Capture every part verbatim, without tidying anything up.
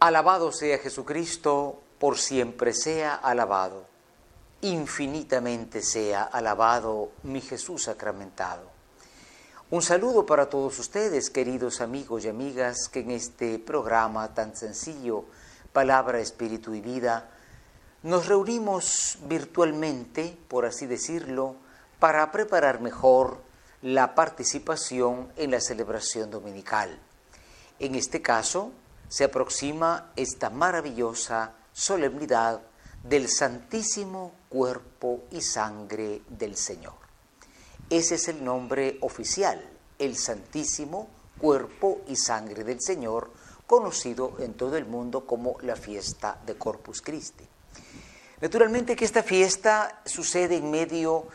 Alabado sea Jesucristo, por siempre sea alabado. Infinitamente sea alabado mi Jesús sacramentado. Un saludo para todos ustedes, queridos amigos y amigas, que en este programa tan sencillo, Palabra, Espíritu y Vida, nos reunimos virtualmente, por así decirlo, para preparar mejor la participación en la celebración dominical. En este caso, se aproxima esta maravillosa solemnidad del Santísimo Cuerpo y Sangre del Señor. Ese es el nombre oficial, el Santísimo Cuerpo y Sangre del Señor, conocido en todo el mundo como la fiesta de Corpus Christi. Naturalmente que esta fiesta sucede en medio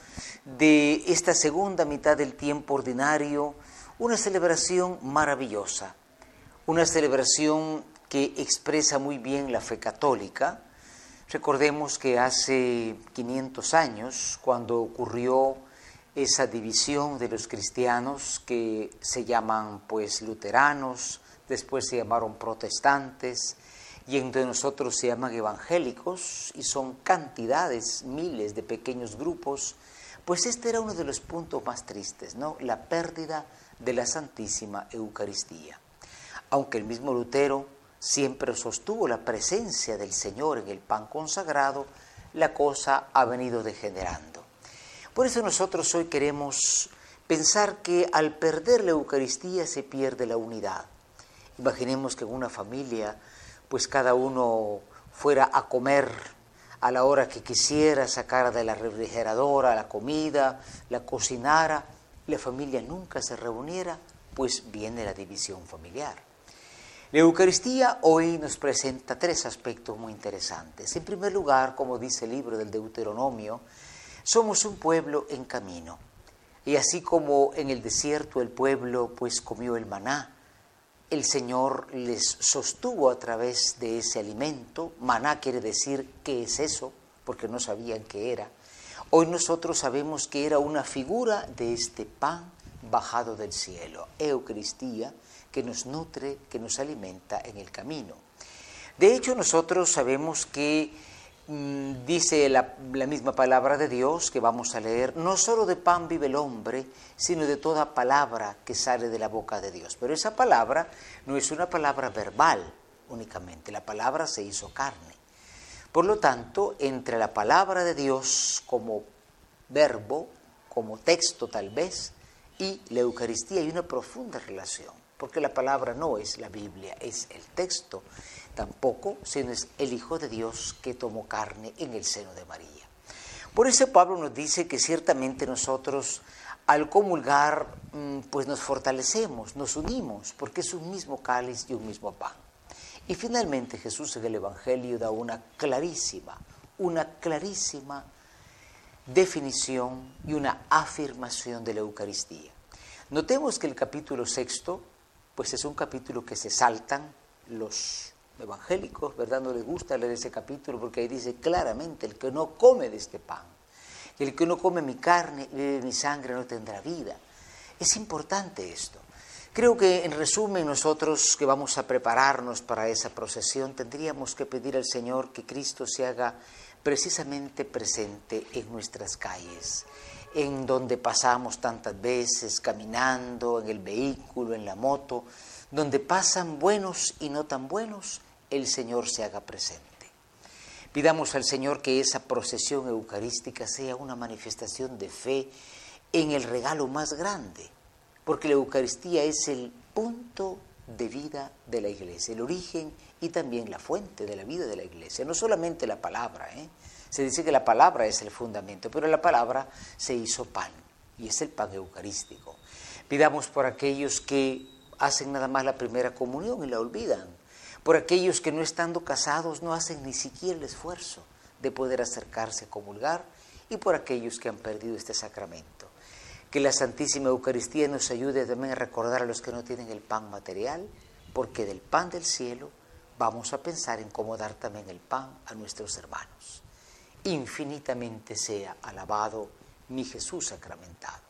de esta segunda mitad del tiempo ordinario, una celebración maravillosa, una celebración que expresa muy bien la fe católica. Recordemos que hace quinientos años, cuando ocurrió esa división de los cristianos que se llaman pues luteranos, después se llamaron protestantes, y entre nosotros se llaman evangélicos, y son cantidades, miles de pequeños grupos, pues este era uno de los puntos más tristes, ¿no? La pérdida de la Santísima Eucaristía. Aunque el mismo Lutero siempre sostuvo la presencia del Señor en el pan consagrado, la cosa ha venido degenerando. Por eso nosotros hoy queremos pensar que al perder la Eucaristía se pierde la unidad. Imaginemos que en una familia, pues cada uno fuera a comer a la hora que quisiera, sacara de la refrigeradora la comida, la cocinara, la familia nunca se reuniera, pues viene la división familiar. La Eucaristía hoy nos presenta tres aspectos muy interesantes. En primer lugar, como dice el libro del Deuteronomio, somos un pueblo en camino. Y así como en el desierto el pueblo pues comió el maná, el Señor les sostuvo a través de ese alimento. Maná quiere decir ¿qué es eso? Porque no sabían qué era. Hoy nosotros sabemos que era una figura de este pan bajado del cielo, Eucaristía, que nos nutre, que nos alimenta en el camino. De hecho, nosotros sabemos que mmm, dice la, la misma palabra de Dios que vamos a leer, no solo de pan vive el hombre, sino de toda palabra que sale de la boca de Dios. Pero esa palabra no es una palabra verbal únicamente, la palabra se hizo carne. Por lo tanto, entre la palabra de Dios como verbo, como texto tal vez, y la Eucaristía hay una profunda relación. Porque la palabra no es la Biblia, es el texto, tampoco, sino es el Hijo de Dios que tomó carne en el seno de María. Por eso Pablo nos dice que ciertamente nosotros al comulgar pues nos fortalecemos, nos unimos, porque es un mismo cáliz y un mismo pan. Y finalmente Jesús en el Evangelio da una clarísima, una clarísima definición y una afirmación de la Eucaristía. Notemos que el capítulo sexto pues es un capítulo que se saltan los evangélicos, ¿verdad? No les gusta leer ese capítulo porque ahí dice claramente, el que no come de este pan, el que no come mi carne y bebe mi sangre no tendrá vida. Es importante esto. Creo que en resumen nosotros que vamos a prepararnos para esa procesión tendríamos que pedir al Señor que Cristo se haga precisamente presente en nuestras calles, en donde pasamos tantas veces, caminando, en el vehículo, en la moto, donde pasan buenos y no tan buenos, el Señor se haga presente. Pidamos al Señor que esa procesión eucarística sea una manifestación de fe en el regalo más grande, porque la Eucaristía es el punto de vida de la Iglesia, el origen y también la fuente de la vida de la Iglesia, no solamente la palabra, ¿eh? Se dice que la palabra es el fundamento, pero la palabra se hizo pan, y es el pan eucarístico. Pidamos por aquellos que hacen nada más la primera comunión y la olvidan, por aquellos que no estando casados no hacen ni siquiera el esfuerzo de poder acercarse a comulgar, y por aquellos que han perdido este sacramento. Que la Santísima Eucaristía nos ayude también a recordar a los que no tienen el pan material, porque del pan del cielo vamos a pensar en cómo dar también el pan a nuestros hermanos. Infinitamente sea alabado mi Jesús sacramentado.